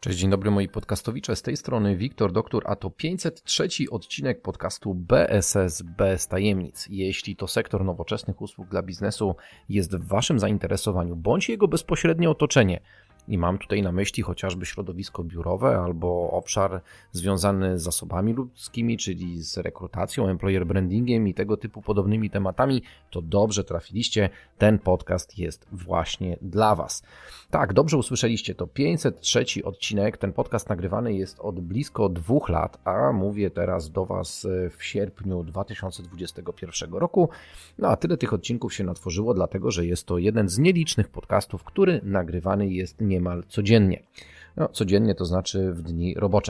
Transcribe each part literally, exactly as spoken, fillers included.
Cześć, dzień dobry moi podcastowicze, z tej strony Wiktor Doktor, a to pięćset trzeci odcinek podcastu B S S bez tajemnic. Jeśli to sektor nowoczesnych usług dla biznesu jest w Waszym zainteresowaniu, bądź jego bezpośrednie otoczenie, i mam tutaj na myśli chociażby środowisko biurowe albo obszar związany z zasobami ludzkimi, czyli z rekrutacją, employer brandingiem i tego typu podobnymi tematami, to dobrze trafiliście. Ten podcast jest właśnie dla Was. Tak, dobrze usłyszeliście, to pięćset trzeci odcinek. Ten podcast nagrywany jest od blisko dwóch lat, a mówię teraz do Was w sierpniu dwa tysiące dwudziestego pierwszego roku. No a tyle tych odcinków się natworzyło, dlatego że jest to jeden z nielicznych podcastów, który nagrywany jest nie niemal codziennie. No, codziennie to znaczy w dni robocze.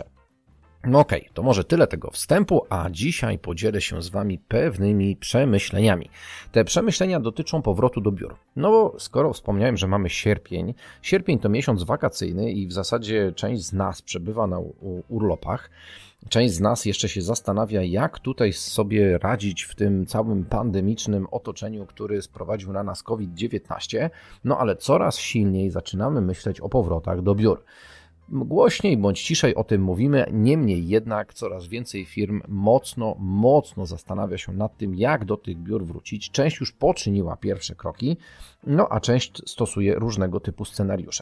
No okej, okay, to może tyle tego wstępu, a dzisiaj podzielę się z Wami pewnymi przemyśleniami. Te przemyślenia dotyczą powrotu do biur. No bo skoro wspomniałem, że mamy sierpień, sierpień to miesiąc wakacyjny i w zasadzie część z nas przebywa na urlopach, część z nas jeszcze się zastanawia, jak tutaj sobie radzić w tym całym pandemicznym otoczeniu, który sprowadził na nas COVID dziewiętnaście, no ale coraz silniej zaczynamy myśleć o powrotach do biur. Głośniej bądź ciszej o tym mówimy, niemniej jednak coraz więcej firm mocno, mocno zastanawia się nad tym, jak do tych biur wrócić. Część już poczyniła pierwsze kroki, no a część stosuje różnego typu scenariusze.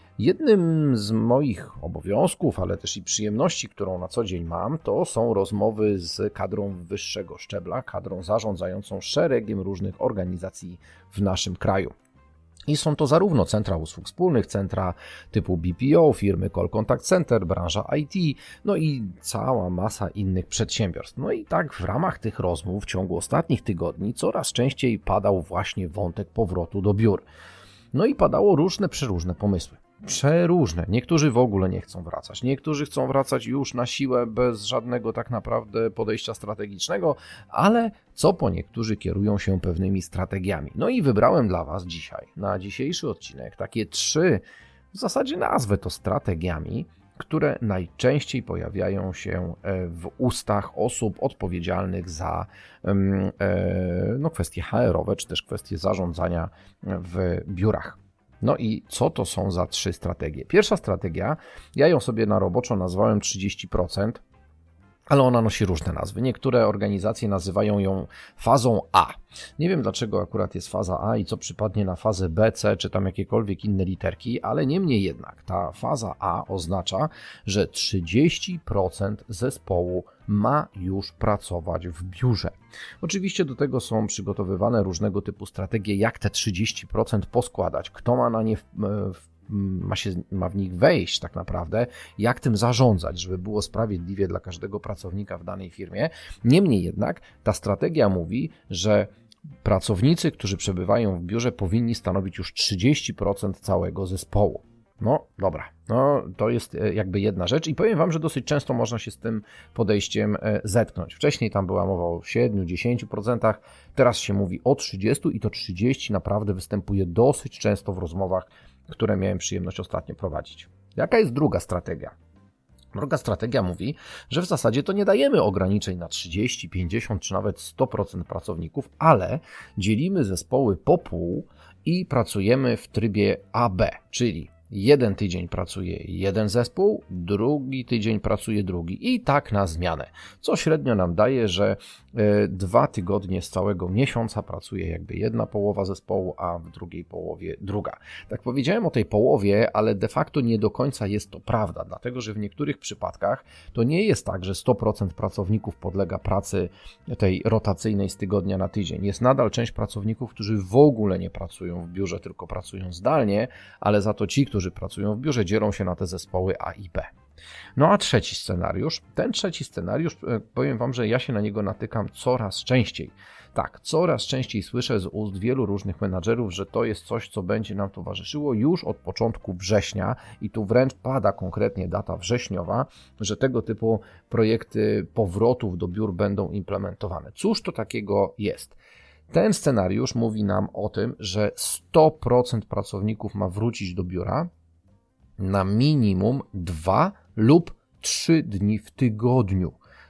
Jednym z moich obowiązków, ale też i przyjemności, którą na co dzień mam, to są rozmowy z kadrą wyższego szczebla, kadrą zarządzającą szeregiem różnych organizacji w naszym kraju. I są to zarówno centra usług wspólnych, centra typu B P O, firmy Call Contact Center, branża I T, no i cała masa innych przedsiębiorstw. No i tak w ramach tych rozmów w ciągu ostatnich tygodni coraz częściej padał właśnie wątek powrotu do biur. No i padało różne, przeróżne pomysły. Przeróżne. Niektórzy w ogóle nie chcą wracać. Niektórzy chcą wracać już na siłę, bez żadnego tak naprawdę podejścia strategicznego, ale co po niektórzy kierują się pewnymi strategiami. No i wybrałem dla Was dzisiaj, na dzisiejszy odcinek, takie trzy, w zasadzie nazwę to strategiami, które najczęściej pojawiają się w ustach osób odpowiedzialnych za no, kwestie H R-owe, czy też kwestie zarządzania w biurach. No i co to są za trzy strategie? Pierwsza strategia, ja ją sobie na roboczo nazwałem trzydzieści procent, ale ona nosi różne nazwy. Niektóre organizacje nazywają ją fazą A. Nie wiem, dlaczego akurat jest faza A i co przypadnie na fazę B, C, czy tam jakiekolwiek inne literki, ale niemniej jednak ta faza A oznacza, że trzydzieści procent zespołu ma już pracować w biurze. Oczywiście do tego są przygotowywane różnego typu strategie, jak te trzydzieści procent poskładać, kto ma na nie w, w Ma, się, ma w nich wejść tak naprawdę, jak tym zarządzać, żeby było sprawiedliwie dla każdego pracownika w danej firmie. Niemniej jednak ta strategia mówi, że pracownicy, którzy przebywają w biurze, powinni stanowić już trzydzieści procent całego zespołu. No dobra, no to jest jakby jedna rzecz i powiem Wam, że dosyć często można się z tym podejściem zetknąć. Wcześniej tam była mowa o siedem do dziesięciu procent, teraz się mówi o trzydziestu i to trzydzieści naprawdę występuje dosyć często w rozmowach, które miałem przyjemność ostatnio prowadzić. Jaka jest druga strategia? Druga strategia mówi, że w zasadzie to nie dajemy ograniczeń na trzydzieści, pięćdziesiąt czy nawet sto procent pracowników, ale dzielimy zespoły po pół i pracujemy w trybie A B, czyli jeden tydzień pracuje jeden zespół, drugi tydzień pracuje drugi i tak na zmianę, co średnio nam daje, że dwa tygodnie z całego miesiąca pracuje jakby jedna połowa zespołu, a w drugiej połowie druga. Tak powiedziałem o tej połowie, ale de facto nie do końca jest to prawda, dlatego że w niektórych przypadkach to nie jest tak, że sto procent pracowników podlega pracy tej rotacyjnej z tygodnia na tydzień. Jest nadal część pracowników, którzy w ogóle nie pracują w biurze, tylko pracują zdalnie, ale za to ci, którzy pracują w biurze, dzielą się na te zespoły A i B. No a trzeci scenariusz, ten trzeci scenariusz, powiem Wam, że ja się na niego natykam coraz częściej. Tak, coraz częściej słyszę z ust wielu różnych menadżerów, że to jest coś, co będzie nam towarzyszyło już od początku września i tu wręcz pada konkretnie data wrześniowa, że tego typu projekty powrotów do biur będą implementowane. Cóż to takiego jest? Ten scenariusz mówi nam o tym, że sto procent pracowników ma wrócić do biura na minimum dwa lub trzy dni w tygodniu.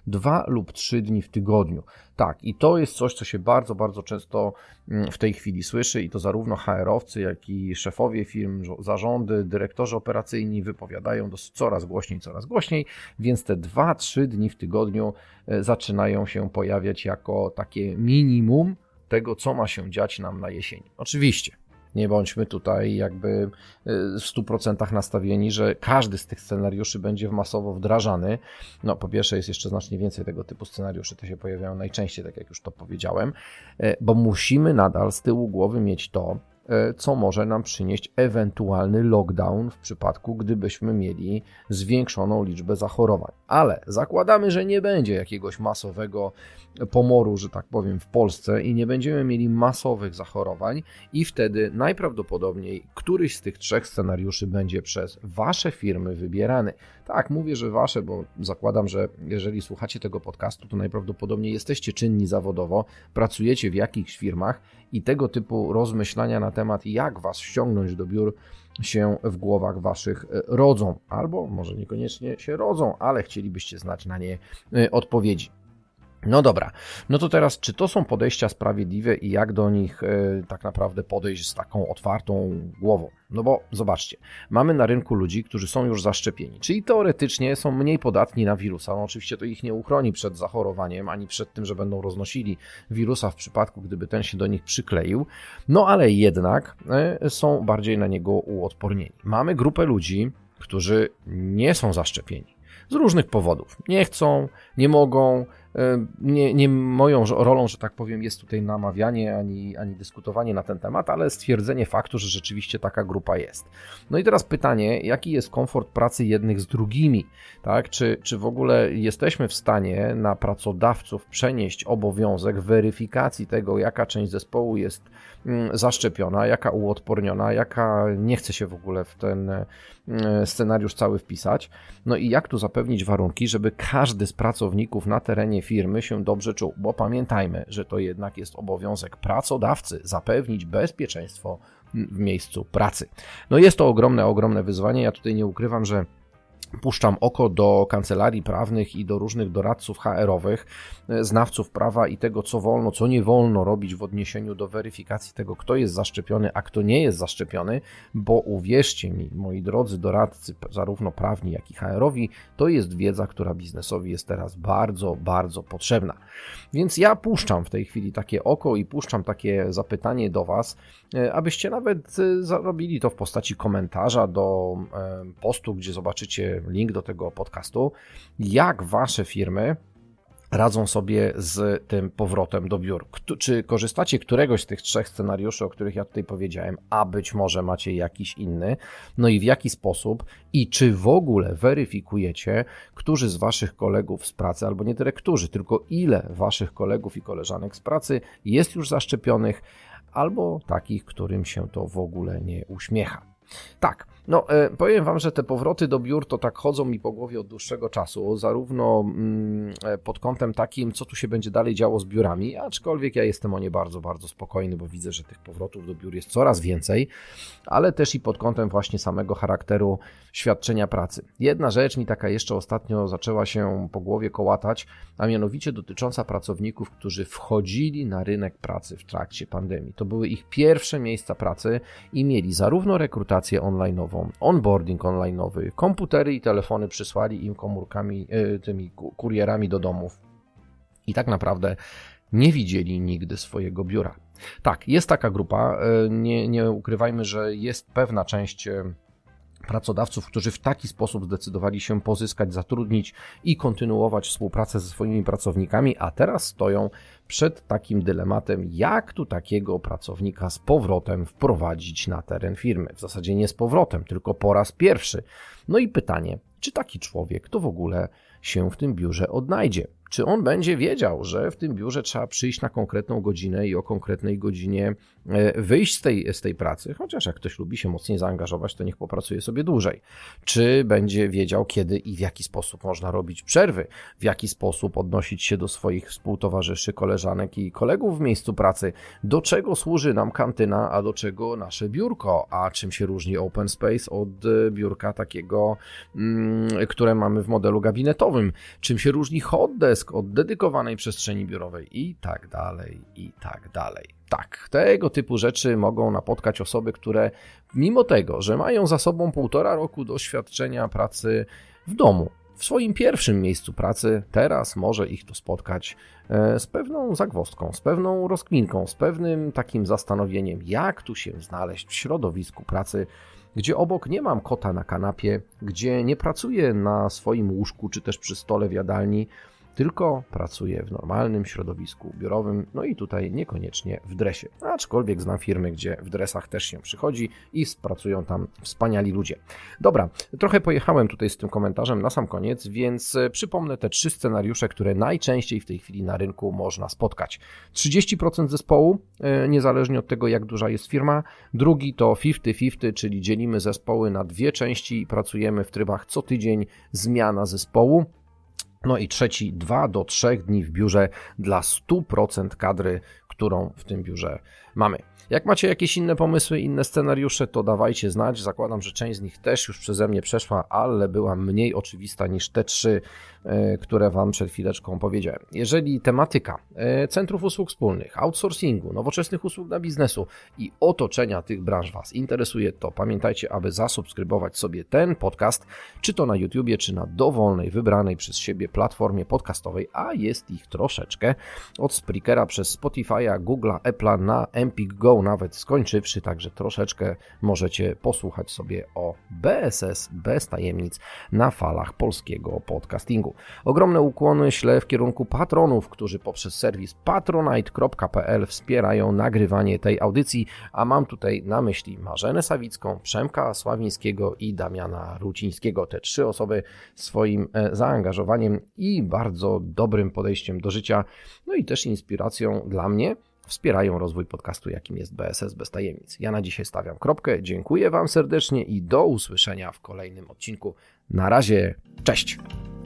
dwa lub trzy dni w tygodniu. Tak, i to jest coś, co się bardzo, bardzo często w tej chwili słyszy i to zarówno H R-owcy, jak i szefowie firm, zarządy, dyrektorzy operacyjni wypowiadają dosyć coraz głośniej, coraz głośniej, więc te dwa trzy dni w tygodniu zaczynają się pojawiać jako takie minimum tego, co ma się dziać nam na jesieni. Oczywiście. Nie bądźmy tutaj jakby w stu procentach nastawieni, że każdy z tych scenariuszy będzie masowo wdrażany. No po pierwsze jest jeszcze znacznie więcej tego typu scenariuszy, te się pojawiają najczęściej, tak jak już to powiedziałem, bo musimy nadal z tyłu głowy mieć to, co może nam przynieść ewentualny lockdown w przypadku, gdybyśmy mieli zwiększoną liczbę zachorowań. Ale zakładamy, że nie będzie jakiegoś masowego pomoru, że tak powiem, w Polsce i nie będziemy mieli masowych zachorowań i wtedy najprawdopodobniej któryś z tych trzech scenariuszy będzie przez wasze firmy wybierany. Tak, mówię, że wasze, bo zakładam, że jeżeli słuchacie tego podcastu, to najprawdopodobniej jesteście czynni zawodowo, pracujecie w jakichś firmach i tego typu rozmyślania na temat, jak was ściągnąć do biur, się w głowach waszych rodzą, albo może niekoniecznie się rodzą, ale chcielibyście znać na nie odpowiedzi. No dobra, no to teraz, czy to są podejścia sprawiedliwe i jak do nich y, tak naprawdę podejść z taką otwartą głową? No bo zobaczcie, mamy na rynku ludzi, którzy są już zaszczepieni, czyli teoretycznie są mniej podatni na wirusa. No oczywiście to ich nie uchroni przed zachorowaniem, ani przed tym, że będą roznosili wirusa w przypadku, gdyby ten się do nich przykleił, no ale jednak y, są bardziej na niego uodpornieni. Mamy grupę ludzi, którzy nie są zaszczepieni z różnych powodów. Nie chcą, nie mogą, Nie, nie moją rolą, że tak powiem, jest tutaj namawianie ani, ani dyskutowanie na ten temat, ale stwierdzenie faktu, że rzeczywiście taka grupa jest. No i teraz pytanie, jaki jest komfort pracy jednych z drugimi? Tak? Czy, czy w ogóle jesteśmy w stanie na pracodawców przenieść obowiązek weryfikacji tego, jaka część zespołu jest zaszczepiona, jaka uodporniona, jaka nie chce się w ogóle w ten scenariusz cały wpisać? No i jak tu zapewnić warunki, żeby każdy z pracowników na terenie firmy się dobrze czuł, bo pamiętajmy, że to jednak jest obowiązek pracodawcy zapewnić bezpieczeństwo w miejscu pracy. No jest to ogromne, ogromne wyzwanie. Ja tutaj nie ukrywam, że puszczam oko do kancelarii prawnych i do różnych doradców H R-owych, znawców prawa i tego, co wolno, co nie wolno robić w odniesieniu do weryfikacji tego, kto jest zaszczepiony, a kto nie jest zaszczepiony, bo uwierzcie mi, moi drodzy doradcy, zarówno prawni, jak i H R-owi, to jest wiedza, która biznesowi jest teraz bardzo, bardzo potrzebna. Więc ja puszczam w tej chwili takie oko i puszczam takie zapytanie do Was, abyście nawet zarobili to w postaci komentarza do postu, gdzie zobaczycie link do tego podcastu, jak Wasze firmy radzą sobie z tym powrotem do biur. Czy korzystacie któregoś z tych trzech scenariuszy, o których ja tutaj powiedziałem, a być może macie jakiś inny, no i w jaki sposób i czy w ogóle weryfikujecie, którzy z Waszych kolegów z pracy, albo nie tyle którzy, tylko ile Waszych kolegów i koleżanek z pracy jest już zaszczepionych, albo takich, którym się to w ogóle nie uśmiecha. Tak, no e, powiem Wam, że te powroty do biur to tak chodzą mi po głowie od dłuższego czasu, zarówno mm, pod kątem takim, co tu się będzie dalej działo z biurami, aczkolwiek ja jestem o nie bardzo, bardzo spokojny, bo widzę, że tych powrotów do biur jest coraz więcej, ale też i pod kątem właśnie samego charakteru świadczenia pracy. Jedna rzecz mi taka jeszcze ostatnio zaczęła się po głowie kołatać, a mianowicie dotycząca pracowników, którzy wchodzili na rynek pracy w trakcie pandemii. To były ich pierwsze miejsca pracy i mieli zarówno rekrutację online'ową, onboarding online'owy, komputery i telefony przysłali im komórkami, tymi kurierami do domów i tak naprawdę nie widzieli nigdy swojego biura. Tak, jest taka grupa, nie, nie ukrywajmy, że jest pewna część pracodawców, którzy w taki sposób zdecydowali się pozyskać, zatrudnić i kontynuować współpracę ze swoimi pracownikami, a teraz stoją przed takim dylematem, jak tu takiego pracownika z powrotem wprowadzić na teren firmy. W zasadzie nie z powrotem, tylko po raz pierwszy. No i pytanie, czy taki człowiek to w ogóle się w tym biurze odnajdzie? Czy on będzie wiedział, że w tym biurze trzeba przyjść na konkretną godzinę i o konkretnej godzinie wyjść z tej, z tej pracy? Chociaż jak ktoś lubi się mocniej zaangażować, to niech popracuje sobie dłużej. Czy będzie wiedział, kiedy i w jaki sposób można robić przerwy? W jaki sposób odnosić się do swoich współtowarzyszy, koleżanek i kolegów w miejscu pracy? Do czego służy nam kantyna, a do czego nasze biurko? A czym się różni open space od biurka takiego, które mamy w modelu gabinetowym? Czym się różni hot desk desk od dedykowanej przestrzeni biurowej i tak dalej, i tak dalej. Tak, tego typu rzeczy mogą napotkać osoby, które mimo tego, że mają za sobą półtora roku doświadczenia pracy w domu, w swoim pierwszym miejscu pracy, teraz może ich to spotkać z pewną zagwozdką, z pewną rozkminką, z pewnym takim zastanowieniem, jak tu się znaleźć w środowisku pracy, gdzie obok nie mam kota na kanapie, gdzie nie pracuję na swoim łóżku czy też przy stole w jadalni, tylko pracuję w normalnym środowisku biurowym, no i tutaj niekoniecznie w dresie. Aczkolwiek znam firmy, gdzie w dresach też się przychodzi i pracują tam wspaniali ludzie. Dobra, trochę pojechałem tutaj z tym komentarzem na sam koniec, więc przypomnę te trzy scenariusze, które najczęściej w tej chwili na rynku można spotkać. trzydzieści procent zespołu, niezależnie od tego, jak duża jest firma. Drugi to pięćdziesiąt pięćdziesiąt, czyli dzielimy zespoły na dwie części i pracujemy w trybach co tydzień, zmiana zespołu. No i trzeci, dwa do trzech dni w biurze dla stu procent kadry, którą w tym biurze mamy. Jak macie jakieś inne pomysły, inne scenariusze, to dawajcie znać. Zakładam, że część z nich też już przeze mnie przeszła, ale była mniej oczywista niż te trzy, które Wam przed chwileczką powiedziałem. Jeżeli tematyka centrów usług wspólnych, outsourcingu, nowoczesnych usług dla biznesu i otoczenia tych branż Was interesuje, to pamiętajcie, aby zasubskrybować sobie ten podcast, czy to na YouTubie, czy na dowolnej, wybranej przez siebie platformie podcastowej, a jest ich troszeczkę, od Spreakera przez Spotify'a, Google'a, Apple'a na Empik Go nawet skończywszy, także troszeczkę możecie posłuchać sobie o B S S bez tajemnic na falach polskiego podcastingu. Ogromne ukłony ślę w kierunku patronów, którzy poprzez serwis patronite kropka p l wspierają nagrywanie tej audycji, a mam tutaj na myśli Marzenę Sawicką, Przemka Sławińskiego i Damiana Rucińskiego. Te trzy osoby swoim zaangażowaniem i bardzo dobrym podejściem do życia, no i też inspiracją dla mnie, wspierają rozwój podcastu, jakim jest B S S bez tajemnic. Ja na dzisiaj stawiam kropkę, dziękuję Wam serdecznie i do usłyszenia w kolejnym odcinku. Na razie, cześć!